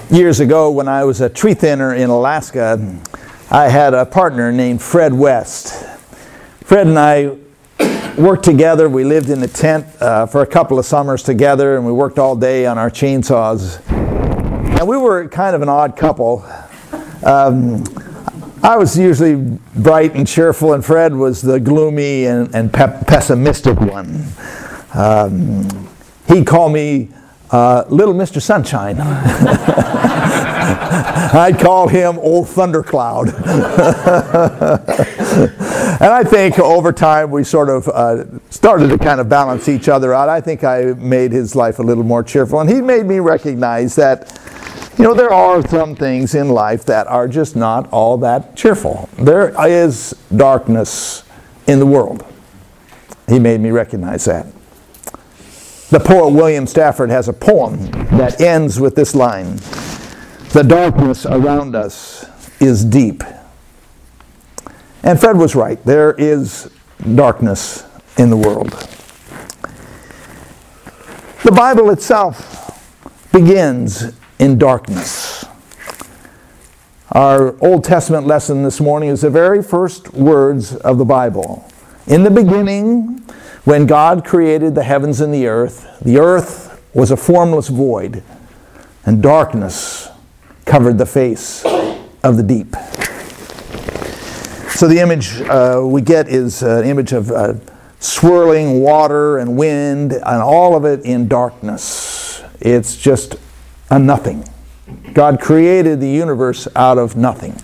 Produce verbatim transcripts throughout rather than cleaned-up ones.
Years ago, when I was a tree thinner in Alaska, I had a partner named Fred West. Fred and I worked together. We lived in a tent uh, for a couple of summers together, and we worked all day on our chainsaws. And we were kind of an odd couple. Um, I was usually bright and cheerful, and Fred was the gloomy and, and pe- pessimistic one. Um, he'd call me uh, Little Mister Sunshine. I'd call him Old Thundercloud. And I think over time we sort of uh, started to kind of balance each other out. I think I made his life a little more cheerful, and he made me recognize that, you know, there are some things in life that are just not all that cheerful. There is darkness in the world. He made me recognize that. The poet William Stafford has a poem that ends with this line: "The darkness around us is deep." And Fred was right. There is darkness in the world. The Bible itself begins in darkness. Our Old Testament lesson this morning is the very first words of the Bible. In the beginning, when God created the heavens and the earth, the earth was a formless void, and darkness covered the face of the deep. So the image uh, we get is an image of uh, swirling water and wind, and all of it in darkness. It's just a nothing. God created the universe out of nothing.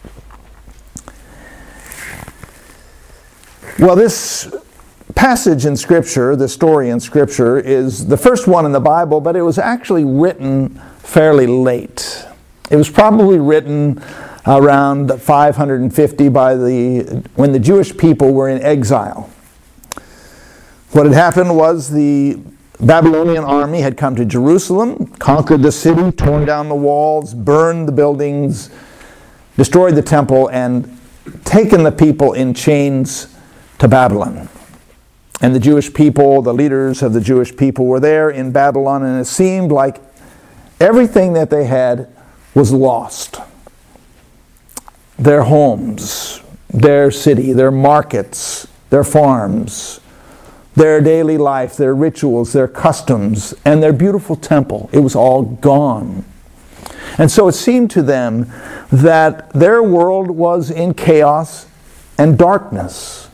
Well, this passage in Scripture, the story in Scripture, is the first one in the Bible, but it was actually written fairly late. It was probably written around five hundred fifty by the when the Jewish people were in exile. What had happened was the Babylonian army had come to Jerusalem, conquered the city, torn down the walls, burned the buildings, destroyed the temple, and taken the people in chains to Babylon. And the Jewish people, the leaders of the Jewish people, were there in Babylon, and it seemed like everything that they had was lost. Their homes, their city, their markets, their farms, their daily life, their rituals, their customs, and their beautiful temple. It was all gone. And so it seemed to them that their world was in chaos and darkness.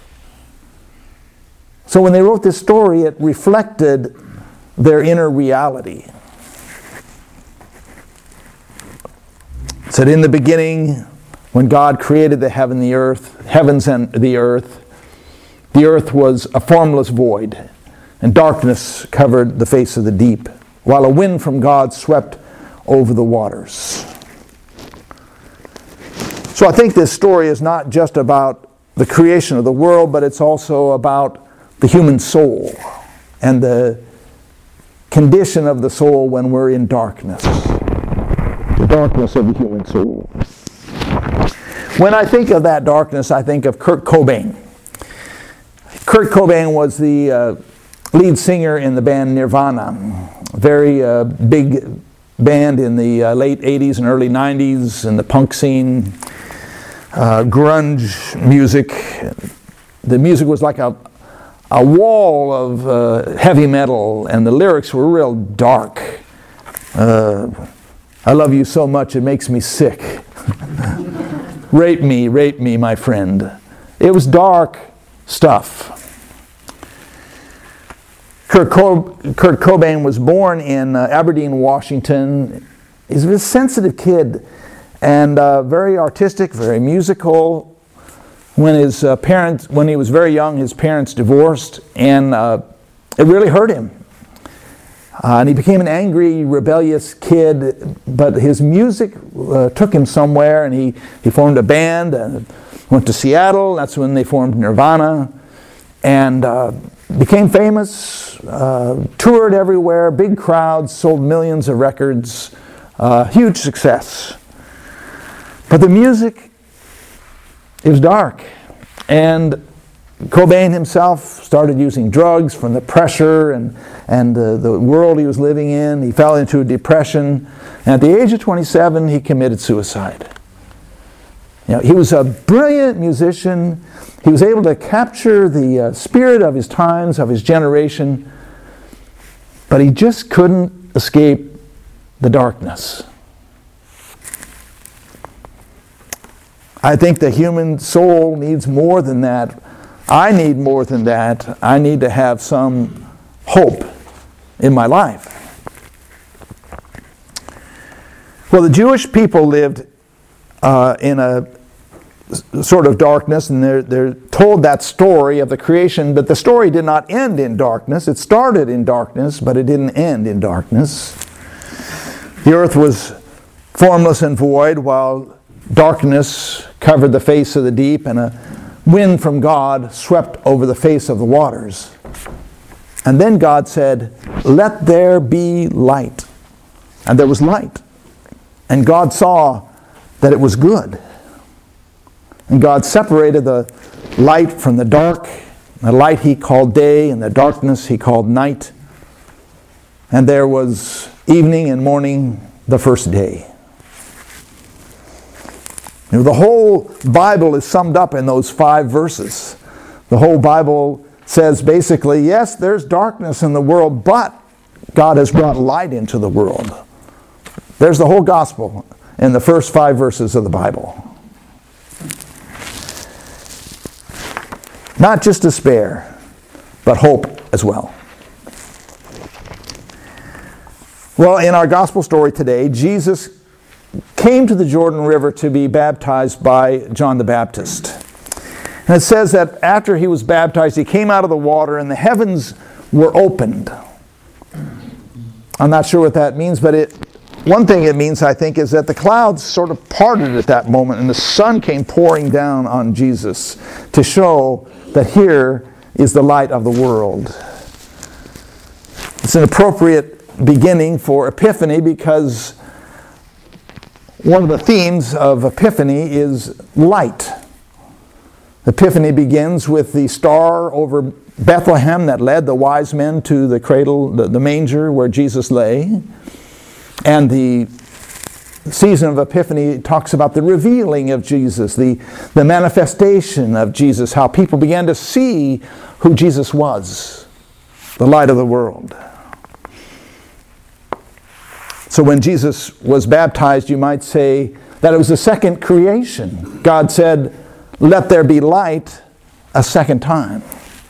So when they wrote this story, it reflected their inner reality. It said, in the beginning, when God created the heaven, the earth, heavens and the earth, the earth was a formless void, and darkness covered the face of the deep, while a wind from God swept over the waters. So I think this story is not just about the creation of the world, but it's also about the human soul and the condition of the soul when we're in darkness. The darkness of the human soul. When I think of that darkness, I think of Kurt Cobain. Kurt Cobain was the uh, lead singer in the band Nirvana, a very uh, big band in the uh, late eighties and early nineties in the punk scene, uh, grunge music. The music was like a, a wall of uh, heavy metal, and the lyrics were real dark. Uh, I love you so much it makes me sick. Rape me, rape me, my friend. It was dark stuff. Kurt, Co- Kurt Cobain was born in uh, Aberdeen, Washington. He's a sensitive kid and uh, very artistic, very musical. When his uh, parents, when he was very young, his parents divorced, and uh, it really hurt him. Uh, and he became an angry, rebellious kid, but his music uh, took him somewhere, and he, he formed a band and went to Seattle. That's when they formed Nirvana, and uh, became famous, uh, toured everywhere, big crowds, sold millions of records, uh, huge success. But the music, it was dark, and Cobain himself started using drugs from the pressure and, and the, the world he was living in. He fell into a depression. And at the age of twenty-seven, he committed suicide. You know, he was a brilliant musician. He was able to capture the uh, spirit of his times, of his generation, but he just couldn't escape the darkness. I think the human soul needs more than that. I need more than that. I need to have some hope in my life. Well, the Jewish people lived uh, in a sort of darkness, and they're, they're told that story of the creation, but the story did not end in darkness. It started in darkness, but it didn't end in darkness. The earth was formless and void, while darkness covered the face of the deep, and a wind from God swept over the face of the waters. And then God said, "Let there be light." And there was light. And God saw that it was good. And God separated the light from the dark. The light he called day, and the darkness he called night. And there was evening and morning the first day. You know, the whole Bible is summed up in those five verses. The whole Bible says basically, yes, there's darkness in the world, but God has brought light into the world. There's the whole gospel in the first five verses of the Bible. Not just despair, but hope as well. Well, in our gospel story today, Jesus came to the Jordan River to be baptized by John the Baptist. And it says that after he was baptized, he came out of the water and the heavens were opened. I'm not sure what that means, but it, one thing it means, I think, is that the clouds sort of parted at that moment and the sun came pouring down on Jesus to show that here is the light of the world. It's an appropriate beginning for Epiphany because one of the themes of Epiphany is light. Epiphany begins with the star over Bethlehem that led the wise men to the cradle, the, the manger where Jesus lay. And the season of Epiphany talks about the revealing of Jesus, the, the manifestation of Jesus, how people began to see who Jesus was, the light of the world. So when Jesus was baptized, you might say that it was a second creation. God said, "Let there be light," a second time.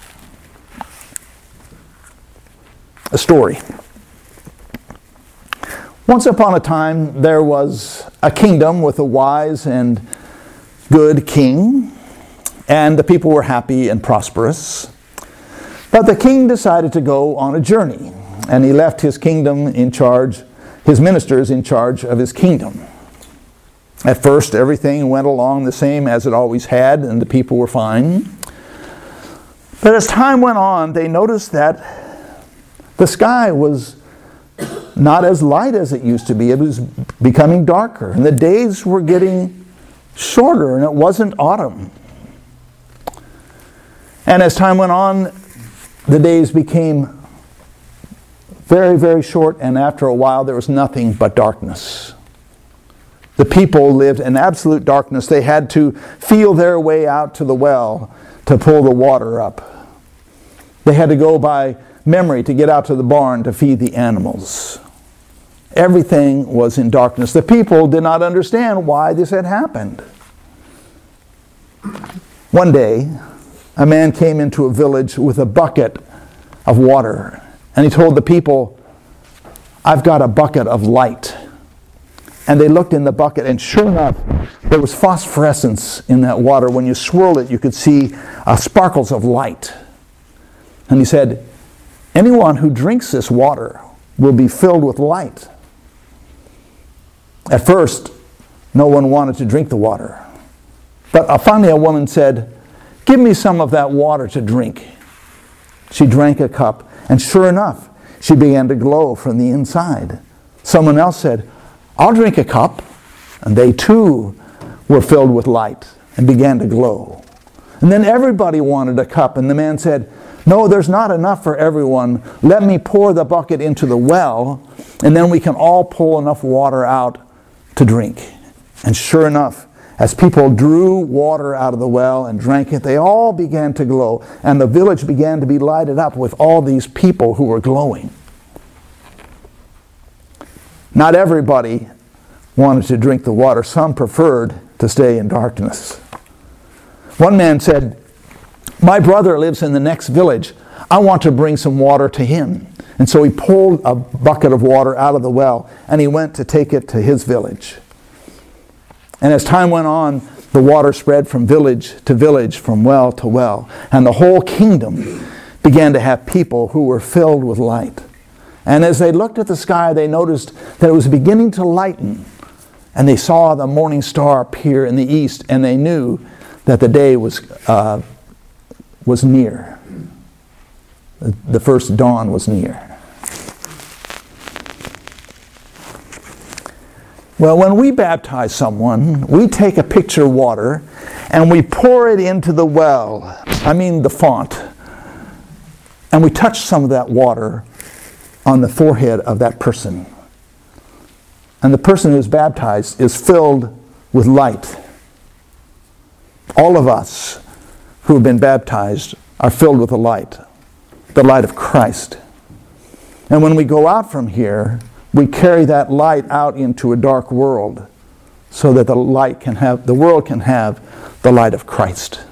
A story. Once upon a time, there was a kingdom with a wise and good king, and the people were happy and prosperous. But the king decided to go on a journey, and he left his kingdom in charge his ministers in charge of his kingdom. At first, everything went along the same as it always had, and the people were fine. But as time went on, they noticed that the sky was not as light as it used to be. It was becoming darker, and the days were getting shorter, and it wasn't autumn. And as time went on, the days became very, very short, and after a while there was nothing but darkness. The people lived in absolute darkness. They had to feel their way out to the well to pull the water up. They had to go by memory to get out to the barn to feed the animals. Everything was in darkness. The people did not understand why this had happened. One day, a man came into a village with a bucket of water. And he told the people, "I've got a bucket of light." And they looked in the bucket, and sure enough, there was phosphorescence in that water. When you swirled it, you could see uh, sparkles of light. And he said, "Anyone who drinks this water will be filled with light." At first, no one wanted to drink the water. But uh, finally a woman said, "Give me some of that water to drink." She drank a cup. And sure enough, she began to glow from the inside. Someone else said, "I'll drink a cup." And they too were filled with light and began to glow. And then everybody wanted a cup, and the man said, no, there's not enough for everyone. Let me pour the bucket into the well, and then we can all pull enough water out to drink. And sure enough, as people drew water out of the well and drank it, they all began to glow, and the village began to be lighted up with all these people who were glowing. Not everybody wanted to drink the water. Some preferred to stay in darkness. One man said, my brother lives in the next village. I want to bring some water to him. And so he pulled a bucket of water out of the well, and he went to take it to his village. And as time went on, the water spread from village to village, from well to well. And the whole kingdom began to have people who were filled with light. And as they looked at the sky, they noticed that it was beginning to lighten. And they saw the morning star appear in the east, and they knew that the day was uh, was near. The first dawn was near. Well, when we baptize someone, we take a pitcher of water and we pour it into the well, I mean the font, and we touch some of that water on the forehead of that person. And the person who is baptized is filled with light. All of us who have been baptized are filled with the light, the light of Christ. And when we go out from here, we carry that light out into a dark world so that the light can have, the world can have the light of Christ.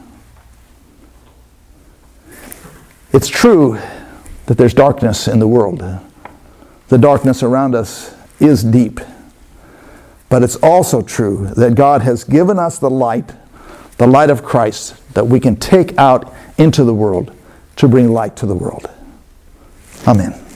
It's true that there's darkness in the world. The darkness around us is deep. But it's also true that God has given us the light, the light of Christ, that we can take out into the world to bring light to the world. Amen.